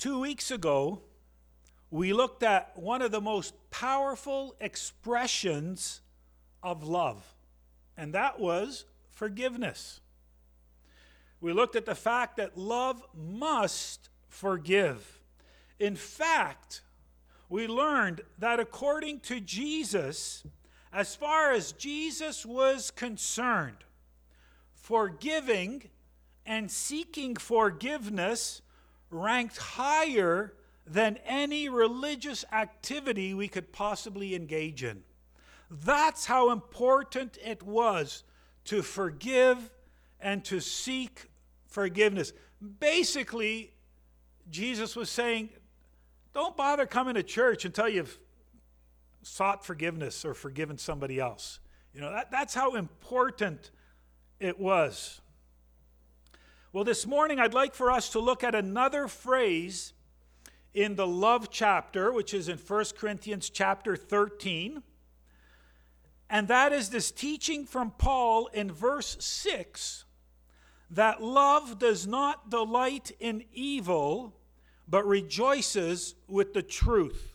2 weeks ago, we looked at one of the most powerful expressions of love, and that was forgiveness. We looked at the fact that love must forgive. In fact, we learned that according to Jesus, as far as Jesus was concerned, forgiving and seeking forgiveness ranked higher than any religious activity we could possibly engage in. That's how important it was to forgive and to seek forgiveness. Basically, Jesus was saying, don't bother coming to church until you've sought forgiveness or forgiven somebody else. That's how important it was. Well, this morning I'd like for us to look at another phrase in the love chapter, which is in 1 Corinthians chapter 13. And that is this teaching from Paul in verse 6, that love does not delight in evil, but rejoices with the truth.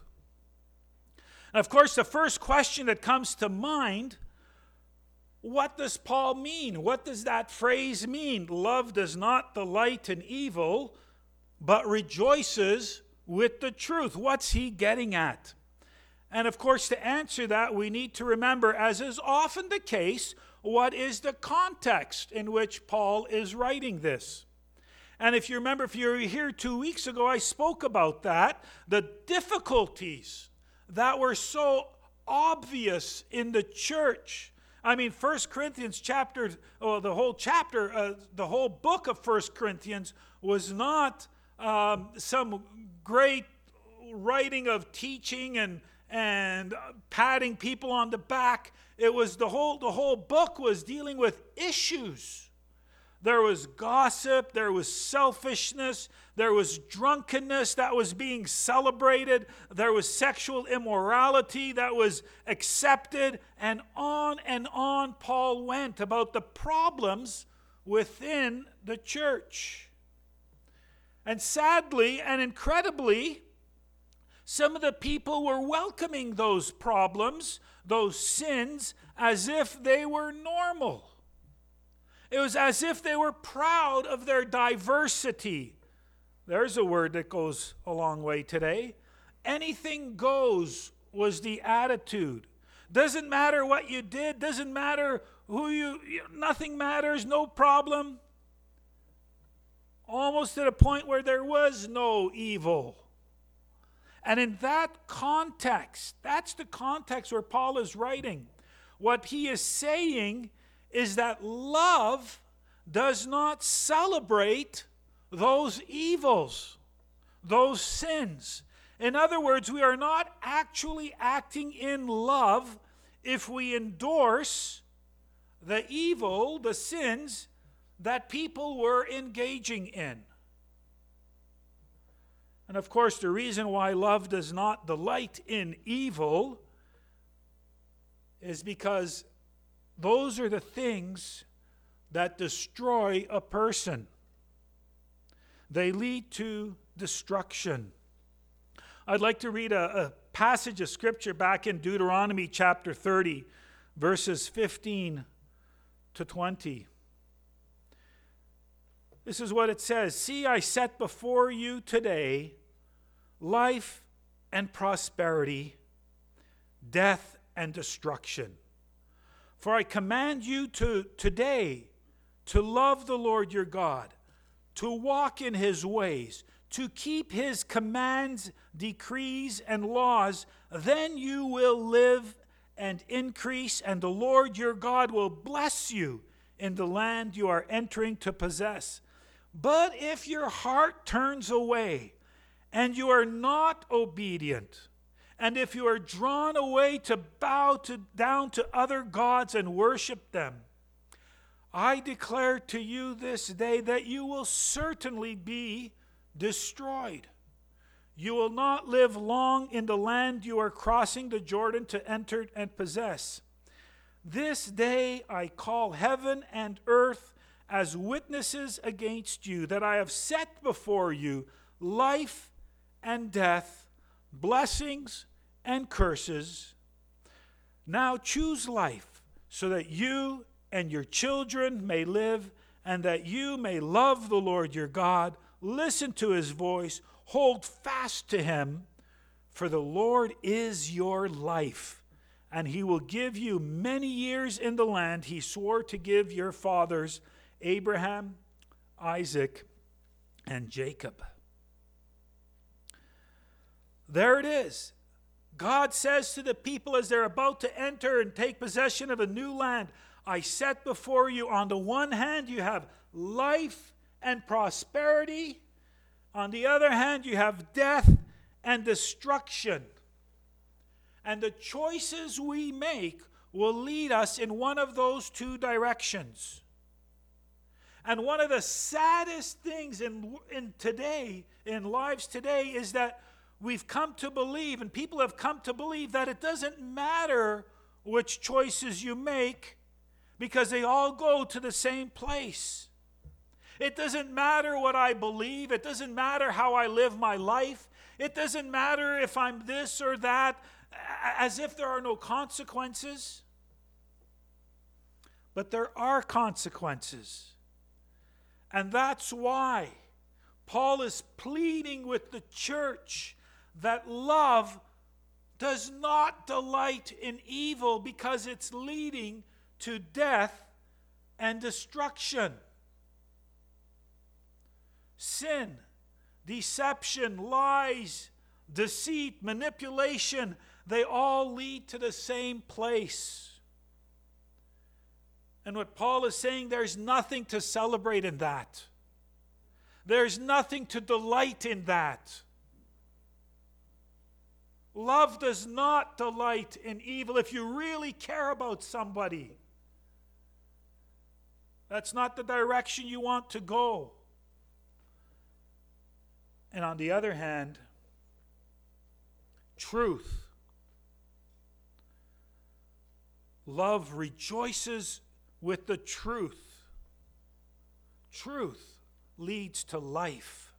And of course, the first question that comes to mind, what does Paul mean? What does that phrase mean? Love does not delight in evil, but rejoices with the truth. What's he getting at? And of course, to answer that, we need to remember, as is often the case, what is the context in which Paul is writing this. And if you remember, if you were here 2 weeks ago, I spoke about that, the difficulties that were so obvious in the church. I mean, 1 Corinthians chapter, the whole book of 1 Corinthians was not some great writing of teaching and patting people on the back. It was the whole book was dealing with issues. There was gossip, there was selfishness, there was drunkenness that was being celebrated, there was sexual immorality that was accepted, and on Paul went about the problems within the church. And sadly and incredibly, some of the people were welcoming those problems, those sins, as if they were normal. It was as if they were proud of their diversity. There's a word that goes a long way today. Anything goes was the attitude. Doesn't matter what you did, doesn't matter nothing matters, no problem. Almost to the point where there was no evil. And in that context, that's the context where Paul is writing. What he is saying is that love does not celebrate those evils, those sins. In other words, we are not actually acting in love if we endorse the evil, the sins that people were engaging in. And of course, the reason why love does not delight in evil is because those are the things that destroy a person. They lead to destruction. I'd like to read a passage of scripture back in Deuteronomy chapter 30, verses 15 to 20. This is what it says. See, I set before you today life and prosperity, death and destruction. For I command you today to love the Lord your God, to walk in his ways, to keep his commands, decrees, and laws. Then you will live and increase, and the Lord your God will bless you in the land you are entering to possess. But if your heart turns away and you are not obedient, and if you are drawn away to bow down to other gods and worship them, I declare to you this day that you will certainly be destroyed. You will not live long in the land you are crossing the Jordan to enter and possess. This day I call heaven and earth as witnesses against you, that I have set before you life and death, blessings and curses. Now choose life, so that you and your children may live, and that you may love the Lord your God, listen to his voice, hold fast to him, for the Lord is your life, and he will give you many years in the land he swore to give your fathers, Abraham, Isaac, and Jacob. There it is. God says to the people as they're about to enter and take possession of a new land, I set before you, on the one hand, you have life and prosperity. On the other hand, you have death and destruction. And the choices we make will lead us in one of those two directions. And one of the saddest things in lives today, is that we've come to believe, and people have come to believe, that it doesn't matter which choices you make, because they all go to the same place. It doesn't matter what I believe. It doesn't matter how I live my life. It doesn't matter if I'm this or that, as if there are no consequences. But there are consequences. And that's why Paul is pleading with the church that love does not delight in evil, because it's leading to death and destruction. Sin, deception, lies, deceit, manipulation, they all lead to the same place. And what Paul is saying, there's nothing to celebrate in that. There's nothing to delight in that. Love does not delight in evil. If you really care about somebody, that's not the direction you want to go. And on the other hand, truth. Love rejoices with the truth. Truth leads to life.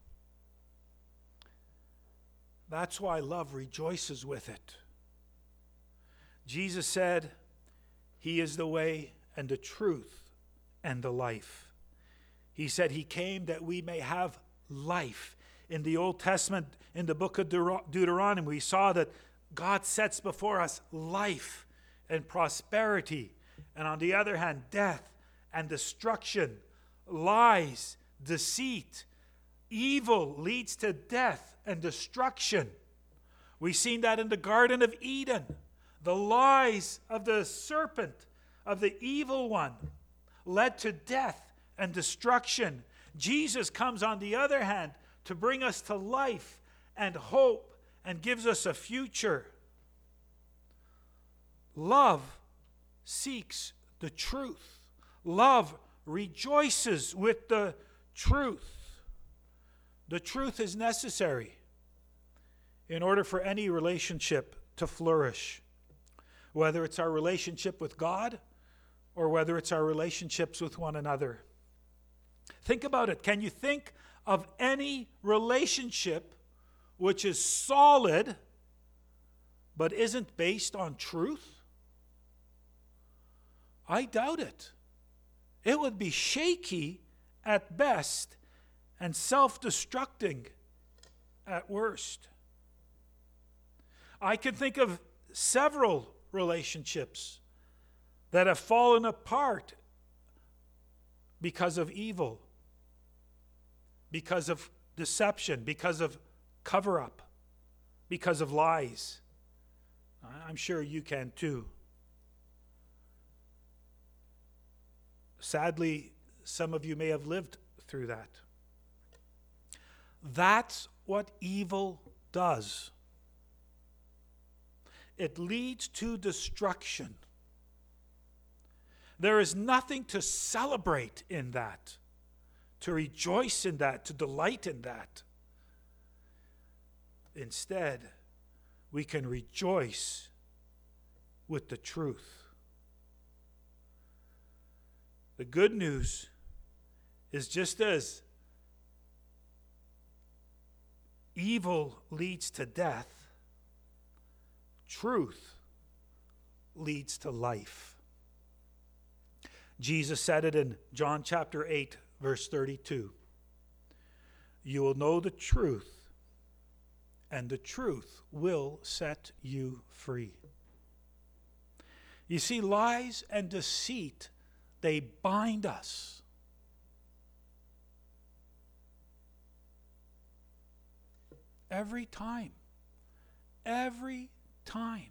That's why love rejoices with it. Jesus said, he is the way and the truth and the life. He said he came that we may have life. In the Old Testament, in the book of Deuteronomy, we saw that God sets before us life and prosperity, and on the other hand, death and destruction, lies, deceit. Evil leads to death and destruction. We've seen that in the Garden of Eden. The lies of the serpent, of the evil one, led to death and destruction. Jesus comes, on the other hand, to bring us to life and hope and gives us a future. Love seeks the truth. Love rejoices with the truth. The truth is necessary in order for any relationship to flourish, whether it's our relationship with God or whether it's our relationships with one another. Think about it. Can you think of any relationship which is solid but isn't based on truth? I doubt it. It would be shaky at best and self-destructing at worst. I can think of several relationships that have fallen apart because of evil, because of deception, because of cover-up, because of lies. I'm sure you can too. Sadly, some of you may have lived through that. That's what evil does. It leads to destruction. There is nothing to celebrate in that, to rejoice in that, to delight in that. Instead, we can rejoice with the truth. The good news is, just as Evil leads to death. Truth leads to life. Jesus said it in John chapter 8, verse 32. You will know the truth, and the truth will set you free. You see, lies and deceit, they bind us. Every time. Every time.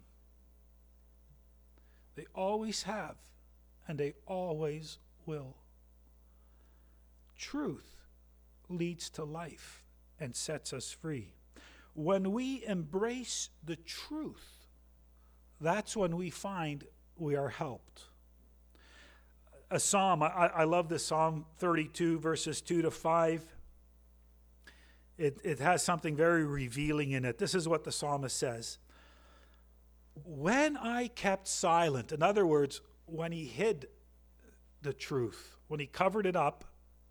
They always have, and they always will. Truth leads to life and sets us free. When we embrace the truth, that's when we find we are helped. A psalm, I love this Psalm 32, verses 2 to 5. It has something very revealing in it. This is what the psalmist says. When I kept silent, in other words, when he hid the truth, when he covered it up,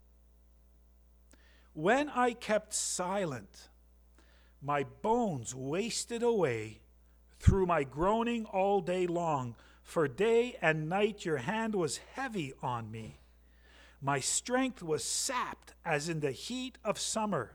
when I kept silent, my bones wasted away through my groaning all day long. For day and night your hand was heavy on me. My strength was sapped as in the heat of summer.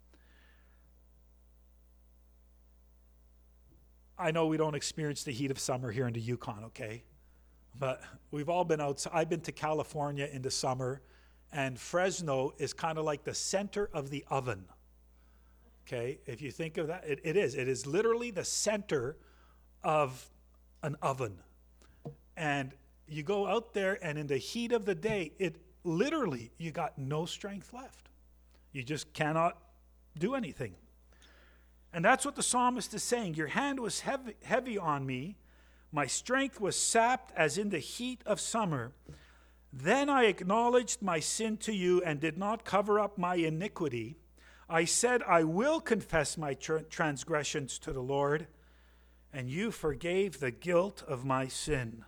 I know we don't experience the heat of summer here in the Yukon, okay? But we've all been outside. I've been to California in the summer, and Fresno is kind of like the center of the oven. Okay, if you think of that, it is. It is literally the center of an oven. And you go out there, and in the heat of the day, it literally, you got no strength left. You just cannot do anything. And that's what the psalmist is saying. Your hand was heavy on me. My strength was sapped as in the heat of summer. Then I acknowledged my sin to you and did not cover up my iniquity. I said, I will confess my transgressions to the Lord, and you forgave the guilt of my sin.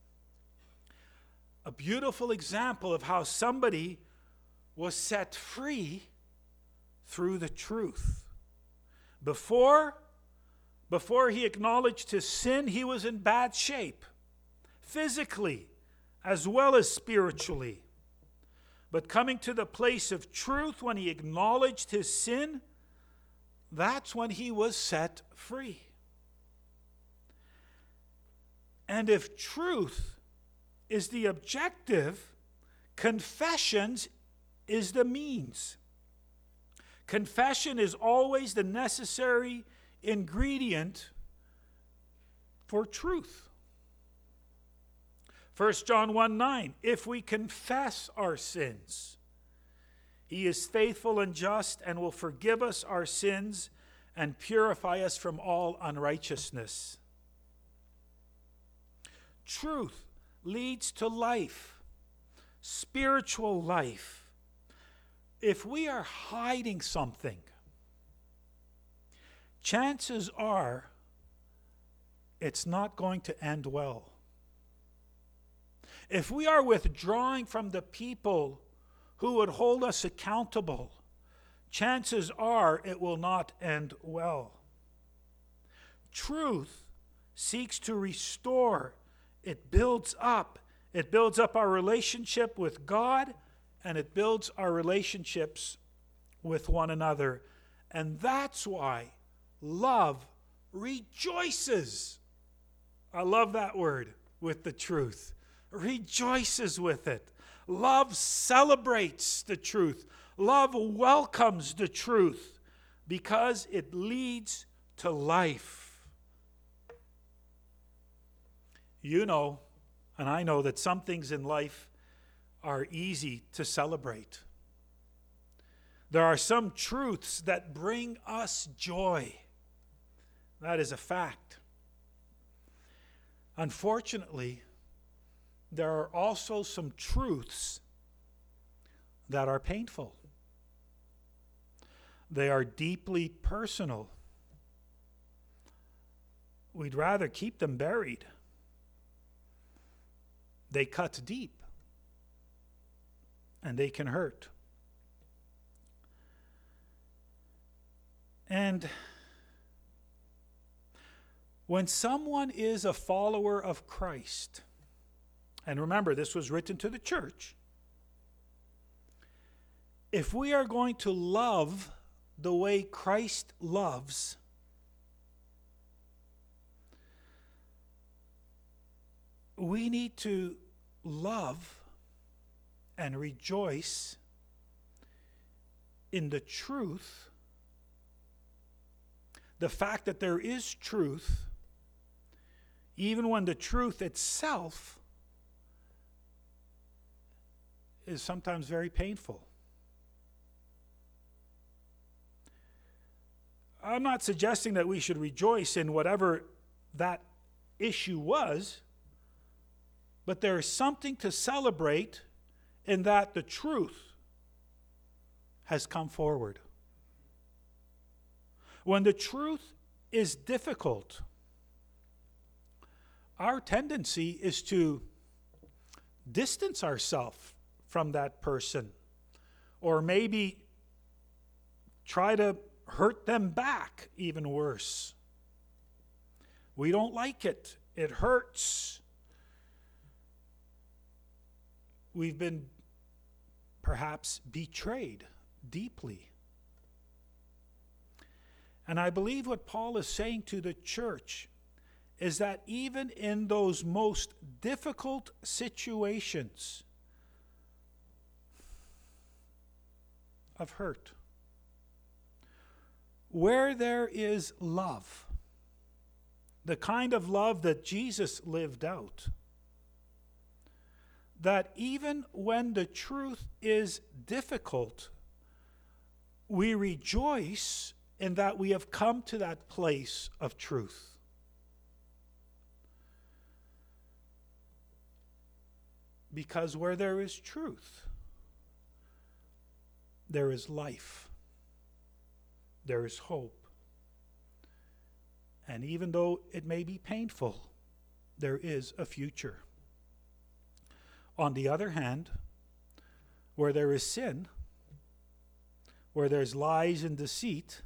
A beautiful example of how somebody was set free through the truth. Before he acknowledged his sin, he was in bad shape, physically as well as spiritually. But coming to the place of truth, when he acknowledged his sin, that's when he was set free. And if truth is the objective, confessions is the means. Confession is always the necessary ingredient for truth. 1 John 1:9, if we confess our sins, he is faithful and just and will forgive us our sins and purify us from all unrighteousness. Truth leads to life, spiritual life. If we are hiding something, chances are it's not going to end well. If we are withdrawing from the people who would hold us accountable, chances are it will not end well. Truth seeks to restore. It builds up. It builds up our relationship with God, and it builds our relationships with one another. And that's why love rejoices. I love that word, with the truth. Rejoices with it. Love celebrates the truth. Love welcomes the truth because it leads to life. You know, and I know that some things in life are easy to celebrate. There are some truths that bring us joy. That is a fact. Unfortunately, there are also some truths that are painful. They are deeply personal. We'd rather keep them buried. They cut deep, and they can hurt. And when someone is a follower of Christ, and remember, this was written to the church, if we are going to love the way Christ loves, we need to love and rejoice in the truth, the fact that there is truth, even when the truth itself is sometimes very painful. I'm not suggesting that we should rejoice in whatever that issue was, but there is something to celebrate in that the truth has come forward. When the truth is difficult, our tendency is to distance ourselves from that person, or maybe try to hurt them back, even worse. We don't like it. It hurts. We've been perhaps betrayed deeply. And I believe what Paul is saying to the church is that even in those most difficult situations of hurt, where there is love, the kind of love that Jesus lived out, that even when the truth is difficult, we rejoice in that we have come to that place of truth. Because where there is truth, there is life. There is hope. And even though it may be painful, there is a future. On the other hand, where there is sin, where there's lies and deceit,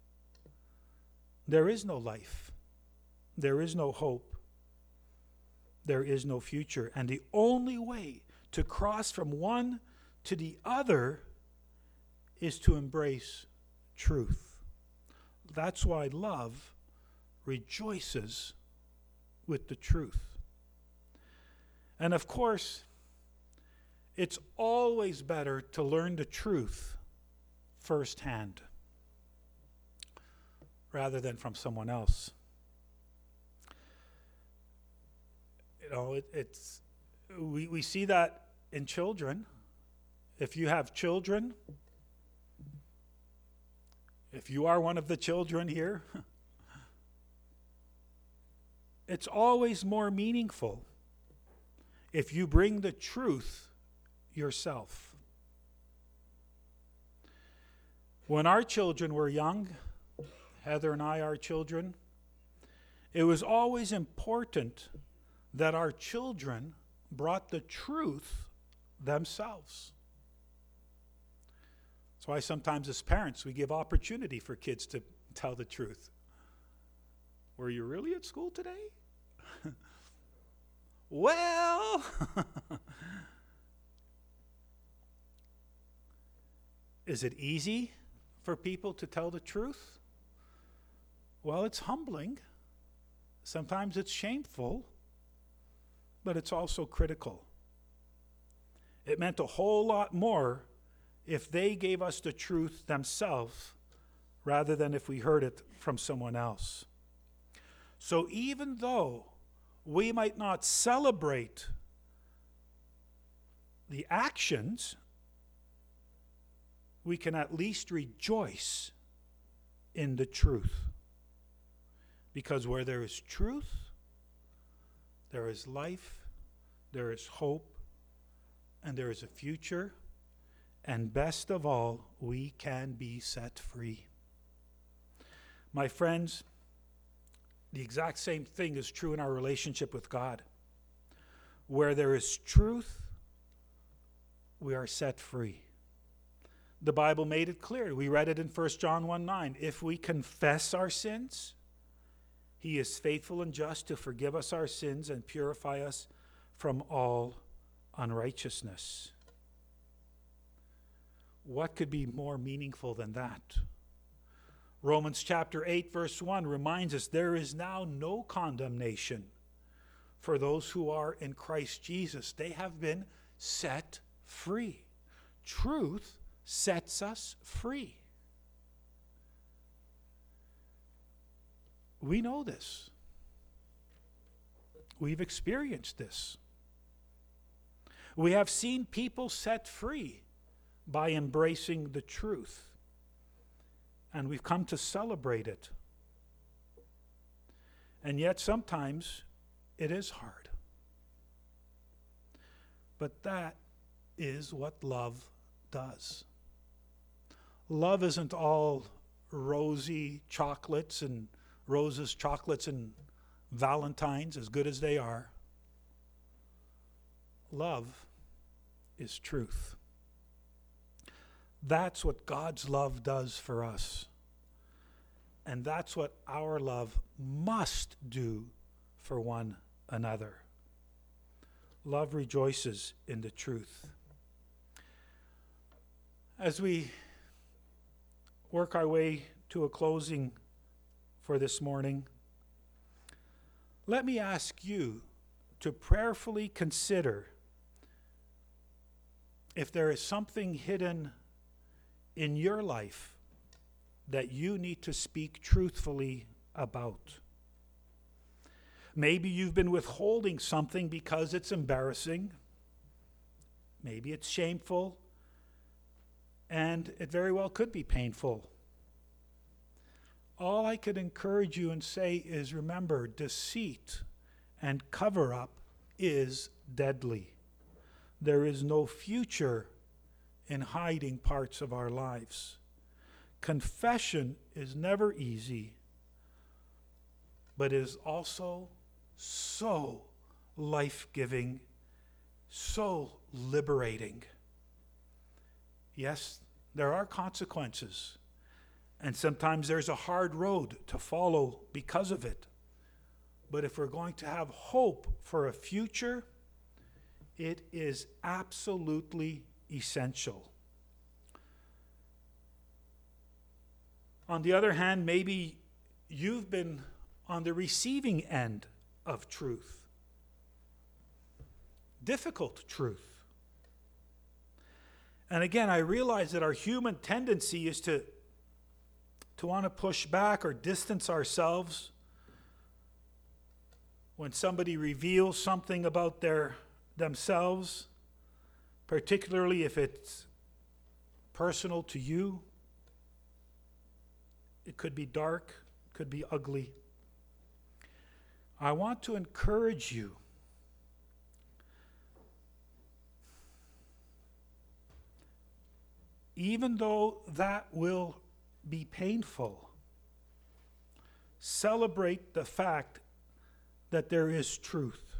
there is no life. There is no hope. There is no future. And the only way to cross from one to the other is to embrace truth. That's why love rejoices with the truth. And of course, it's always better to learn the truth firsthand rather than from someone else. You know, we see that in children. If you have children, if you are one of the children here, it's always more meaningful if you bring the truth yourself. When our children were young, Heather and I, our children, it was always important that our children brought the truth themselves. That's why sometimes as parents we give opportunity for kids to tell the truth. Were you really at school today? Well, is it easy for people to tell the truth? Well, it's humbling. Sometimes it's shameful, but it's also critical. It meant a whole lot more if they gave us the truth themselves rather than if we heard it from someone else. So even though we might not celebrate the actions, we can at least rejoice in the truth. Because where there is truth, there is life, there is hope, and there is a future, and best of all, we can be set free. My friends, the exact same thing is true in our relationship with God. Where there is truth, we are set free. The Bible made it clear. We read it in 1 John 1:9. If we confess our sins, he is faithful and just to forgive us our sins and purify us from all unrighteousness. What could be more meaningful than that? Romans chapter 8 verse 1 reminds us there is now no condemnation for those who are in Christ Jesus. They have been set free. Truth sets us free. We know this. We've experienced this. We have seen people set free by embracing the truth. And we've come to celebrate it. And yet sometimes it is hard. But that is what love does. Love isn't all rosy chocolates and roses, chocolates, and Valentines, as good as they are. Love is truth. That's what God's love does for us. And that's what our love must do for one another. Love rejoices in the truth. As we work our way to a closing for this morning, let me ask you to prayerfully consider if there is something hidden in your life that you need to speak truthfully about. Maybe you've been withholding something because it's embarrassing. Maybe it's shameful. And it very well could be painful. All I could encourage you and say is, remember, deceit and cover-up is deadly. There is no future in hiding parts of our lives. Confession is never easy, but is also so life-giving, so liberating. Yes, there are consequences, and sometimes there's a hard road to follow because of it. But if we're going to have hope for a future, it is absolutely essential. On the other hand, maybe you've been on the receiving end of truth. Difficult truth. And again, I realize that our human tendency is to want to push back or distance ourselves when somebody reveals something about themselves, particularly if it's personal to you. It could be dark, could be ugly. I want to encourage you even though that will be painful, celebrate the fact that there is truth.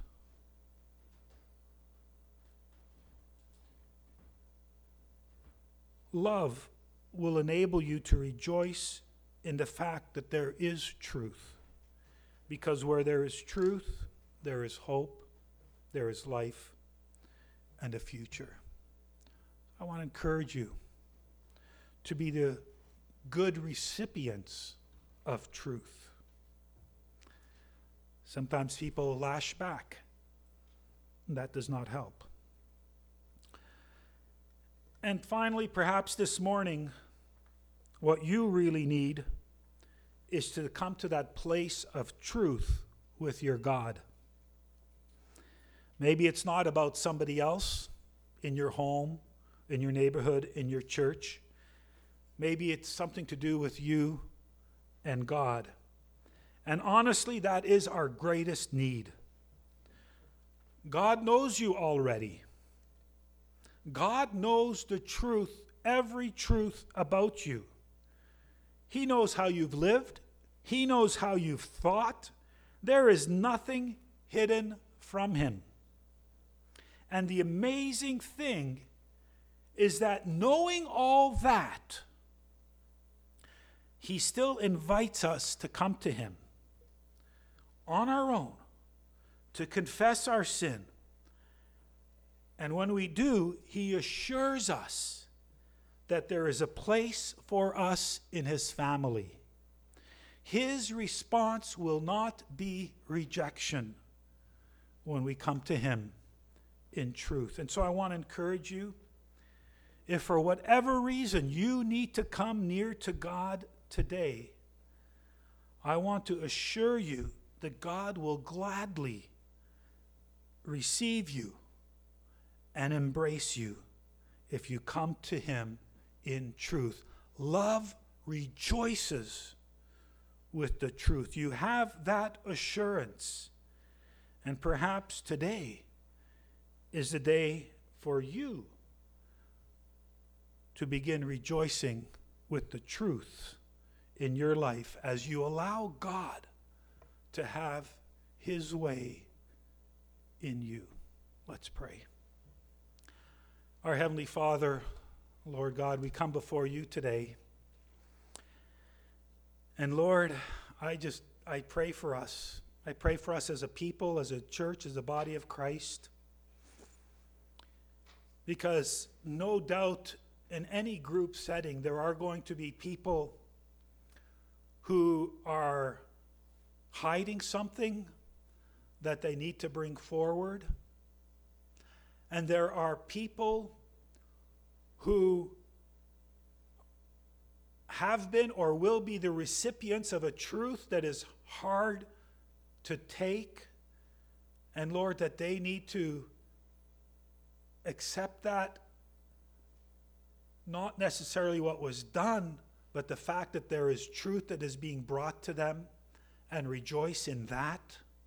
Love will enable you to rejoice in the fact that there is truth. Because where there is truth, there is hope, there is life, and a future. I want to encourage you to be the good recipients of truth. Sometimes people lash back. That does not help. And finally, perhaps this morning, what you really need is to come to that place of truth with your God. Maybe it's not about somebody else in your home, in your neighborhood, in your church. Maybe it's something to do with you and God. And honestly, that is our greatest need. God knows you already. God knows the truth, every truth about you. He knows how you've lived. He knows how you've thought. There is nothing hidden from him. And the amazing thing is that knowing all that, he still invites us to come to him on our own, to confess our sin. And when we do, he assures us that there is a place for us in his family. His response will not be rejection when we come to him in truth. And so I want to encourage you, if for whatever reason you need to come near to God today, I want to assure you that God will gladly receive you and embrace you if you come to him in truth. Love rejoices with the truth. You have that assurance. And perhaps today is the day for you to begin rejoicing with the truth in your life as you allow God to have his way in you. Let's pray. Our Heavenly Father, Lord God, we come before you today. And Lord, I pray for us. I pray for us as a people, as a church, as a body of Christ. Because no doubt in any group setting, there are going to be people who are hiding something that they need to bring forward. And there are people who have been or will be the recipients of a truth that is hard to take. And Lord, that they need to accept that, not necessarily what was done, but the fact that there is truth that is being brought to them, and rejoice in that.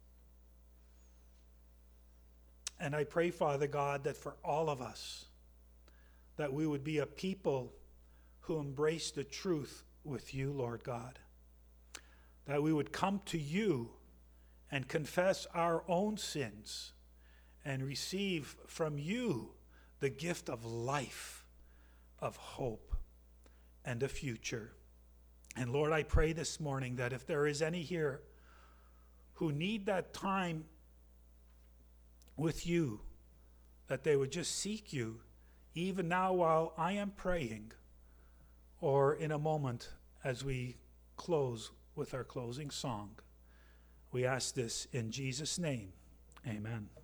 And I pray, Father God, that for all of us, that we would be a people who embrace the truth with you, Lord God. That we would come to you and confess our own sins and receive from you the gift of life, of hope, and a future. And Lord, I pray this morning that if there is any here who need that time with you, that they would just seek you, even now while I am praying, or in a moment as we close with our closing song. We ask this in Jesus' name. Amen.